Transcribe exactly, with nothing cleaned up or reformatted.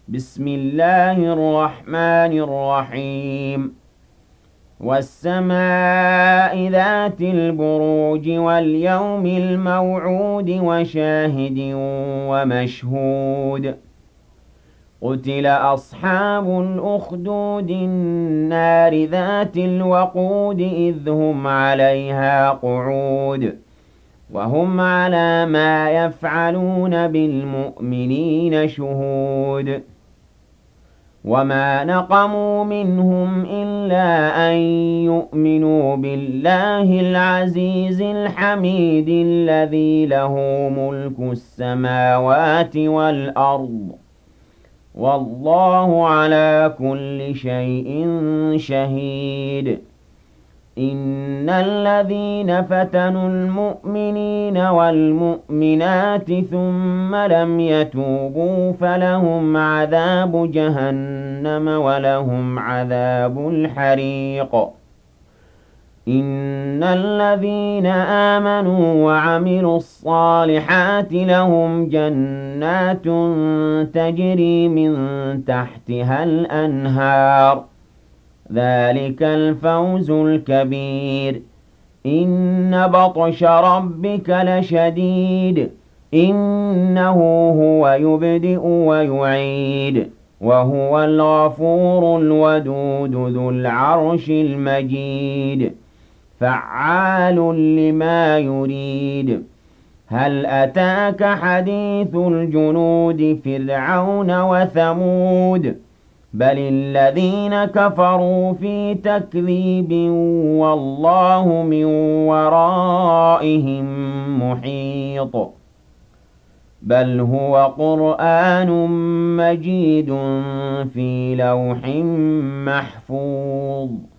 بسم الله الرحمن الرحيم والسماء ذات البروج واليوم الموعود وشاهد ومشهود قتل أصحاب الأخدود النار ذات الوقود إذ هم عليها قعود وهم على ما يفعلون بالمؤمنين شهود وما نقموا منهم إلا أن يؤمنوا بالله العزيز الحميد الذي له ملك السماوات والأرض والله على كل شيء شهيد إن الذين فتنوا المؤمنين والمؤمنات ثم لم يتوبوا فلهم عذاب جهنم ولهم عذاب الحريق إن الذين آمنوا وعملوا الصالحات لهم جنات تجري من تحتها الأنهار ذلك الفوز الكبير إن بطش ربك لشديد إنه هو يبدئ ويعيد وهو الغفور الودود ذو العرش المجيد فعال لما يريد هل أتاك حديث الجنود فرعون وثمود بل الذين كفروا في تكذيب والله من ورائهم محيط بل هو قرآن مجيد في لوح محفوظ